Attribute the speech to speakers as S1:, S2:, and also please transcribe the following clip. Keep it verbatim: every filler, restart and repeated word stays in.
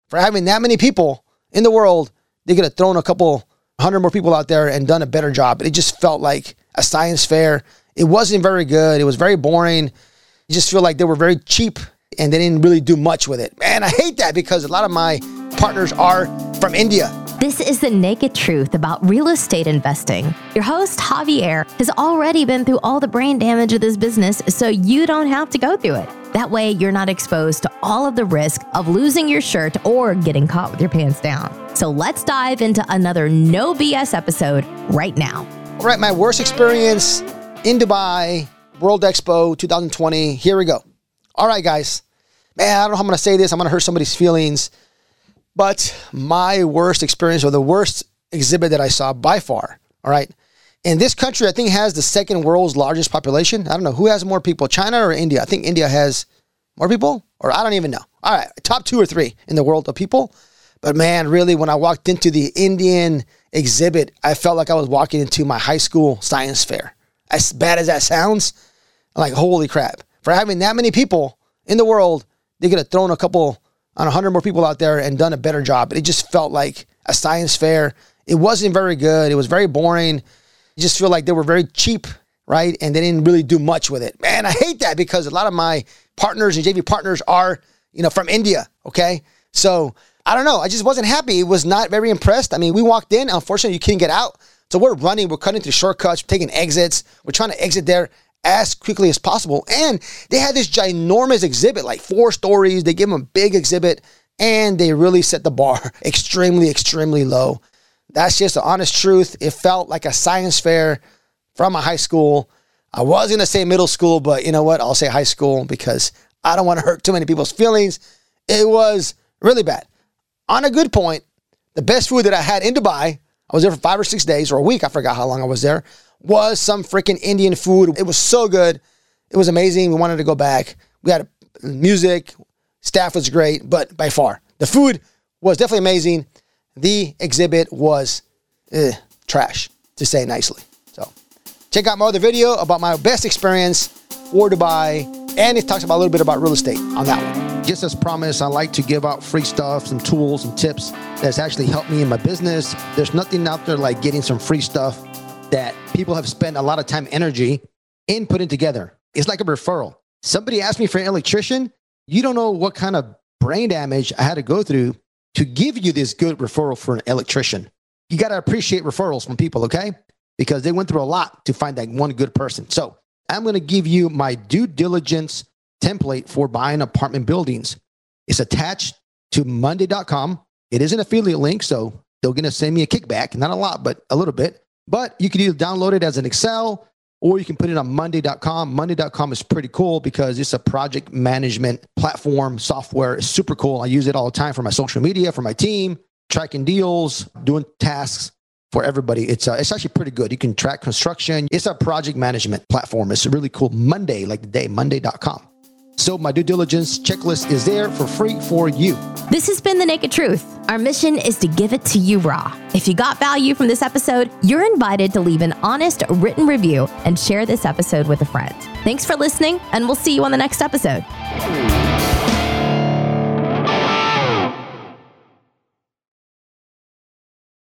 S1: For having that many people in the world, they could have thrown a couple hundred more people out there and done a better job. It just felt like a science fair. It wasn't very good. It was very boring. You just feel like they were very cheap and they didn't really do much with it. Man, I hate that because a lot of my partners are from India.
S2: This is the naked truth about real estate investing. Your host, Javier, has already been through all the brain damage of this business, so you don't have to go through it. That way, you're not exposed to all of the risk of losing your shirt or getting caught with your pants down. So let's dive into another no B S episode right now.
S1: All right, my worst experience in Dubai, World Expo twenty twenty. Here we go. All right, guys. Man, I don't know how I'm going to say this. I'm going to hurt somebody's feelings. But my worst experience, or the worst exhibit that I saw by far, all right, in this country, I think has the second world's largest population. I don't know who has more people, China or India. I think India has more people, or I don't even know. All right, top two or three in the world of people. But man, really, when I walked into the Indian exhibit, I felt like I was walking into my high school science fair. As bad as that sounds, I'm like, holy crap. For having that many people in the world, they could have thrown a couple on a hundred more people out there and done a better job. It just felt like a science fair. It wasn't very good. It was very boring. You just feel like they were very cheap, right? And they didn't really do much with it. Man, I hate that because a lot of my partners and J V partners are, you know, from India, okay? So, I don't know. I just wasn't happy. It was not very impressed. I mean, we walked in. Unfortunately, you couldn't get out. So we're running. We're cutting through shortcuts. We're taking exits. We're trying to exit there as quickly as possible. And they had this ginormous exhibit, like four stories. They gave them a big exhibit, and they really set the bar extremely, extremely low. That's just the honest truth. It felt like a science fair from a high school. I was going to say middle school, but you know what? I'll say high school because I don't want to hurt too many people's feelings. It was really bad. On a good point, the best food that I had in Dubai, I was there for five or six days or a week, I forgot how long I was there, was some freaking Indian food. It was so good. It was amazing. We wanted to go back. We had music. Staff was great, but by far, the food was definitely amazing. The exhibit was eh, trash, to say it nicely. So check out my other video about my best experience for Dubai, and it talks about a little bit about real estate on that one. Just as promised, I like to give out free stuff, some tools and tips that's actually helped me in my business. There's nothing out there like getting some free stuff that people have spent a lot of time, energy in putting together. It's like a referral. Somebody asked me for an electrician. You don't know what kind of brain damage I had to go through to give you this good referral for an electrician. You got to appreciate referrals from people, okay? Because they went through a lot to find that one good person. So I'm going to give you my due diligence template for buying apartment buildings. It's attached to Monday dot com. It is an affiliate link, so they're going to send me a kickback. Not a lot, but a little bit. But you can either download it as an Excel or you can put it on Monday dot com. Monday dot com is pretty cool because it's a project management platform software. It's super cool. I use it all the time for my social media, for my team, tracking deals, doing tasks for everybody. It's uh, it's actually pretty good. You can track construction. It's a project management platform. It's really cool. Monday, like the day, Monday dot com. So my due diligence checklist is there for free for you.
S2: This has been The Naked Truth. Our mission is to give it to you raw. If you got value from this episode, you're invited to leave an honest written review and share this episode with a friend. Thanks for listening, and we'll see you on the next episode.